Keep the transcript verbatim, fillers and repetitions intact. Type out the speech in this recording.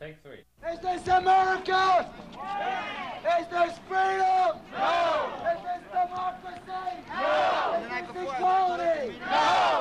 Take three. Is this America? Yeah. Is this freedom? No. Is this democracy? No. Is this equality? No.